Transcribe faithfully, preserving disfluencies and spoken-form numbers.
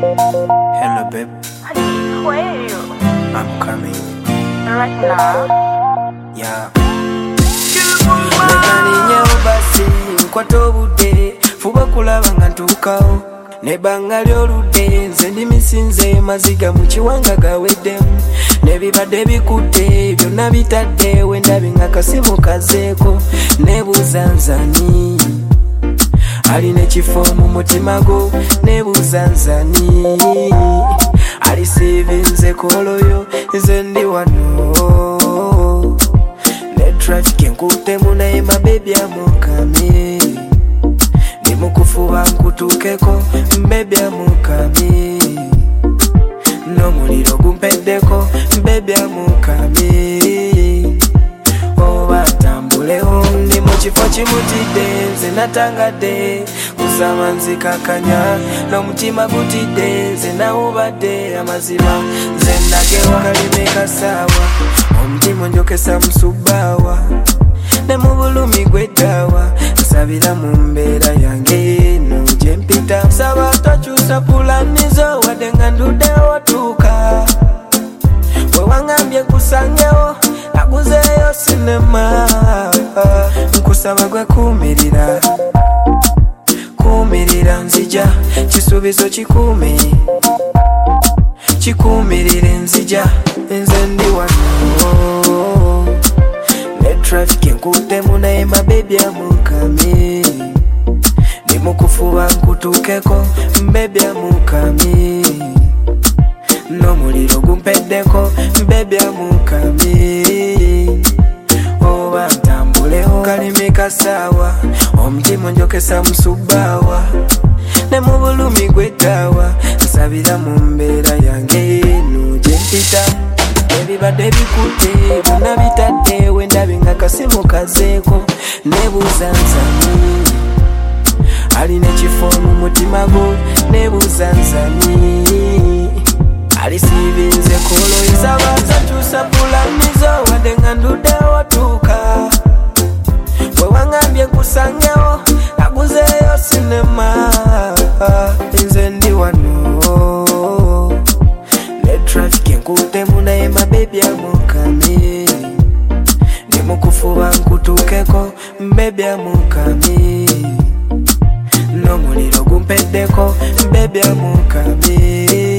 Hello, babe. Honey, where are you? I'm coming. Right now? Yeah. Lekani basi nkwato budde fuba kulaba nga ntuukawo nebanga ly'oludde nze ndi misinze maziga mu kiwanga gaweddemu nebibadde bikutte byonna bitadde wendabi nga kasimu kazeeko nebuuza nzani alina ekifo mu mutima gwo nebuuza nzani alisiivinze koloyo nze ndi wano ne traffic nkutemu naye mabebi amukame ndi mukufuba nkutuukeko mbebi amukame n'omuliro gumpeddeko mbebi amukame oba ntambulewo ndi mu kifo kimutidde nze natangadde kusaba nzikakanya n'omutima gutidde nze nawubadde amazima nze nagewa kalime kasaawa omutima njokesa musubaawa ne mu bulumi gw'eddawa nsabira mu mbeera yange eno gye mpita nsaba tokyusa pulanizo wadde nga nduddewo tuuka bwe wangambye nkusangewo naguzeeyo sinema nkusaba gwe kuumirira kuumirira nzija kisuubizo kikuume kikuumirire nzija nze ndi wano ne traffic nkutemu naye mabebi amukame ndi mukufuba nkutuukeko mbebi amukame n'omuliro gumpeddeko mbebi amukame oba ntambulewo kalimi kasaawa omutima njokesa musubaawa ne mu bulumi gw'eddawa nsabira mu mbeera yange eno gye mpita ebibadde bikutte byonna bitadde wendabi nga kasimu kazeeko nebuuza nzani alina ekifo mu mutima gwo nebuuza nzani alisiivinze koloyo nsaba nsakyusa pulanizo wadde nga nduddewo tuuka bwe wangambye nkusangewo naguzeeyo sinema nze ndi wano ne traffic nkutemu naye mabebi amukame ndi mukufuba nkutuukeko mbebi amukame n'omuliro gumpeddeko mbebi amukame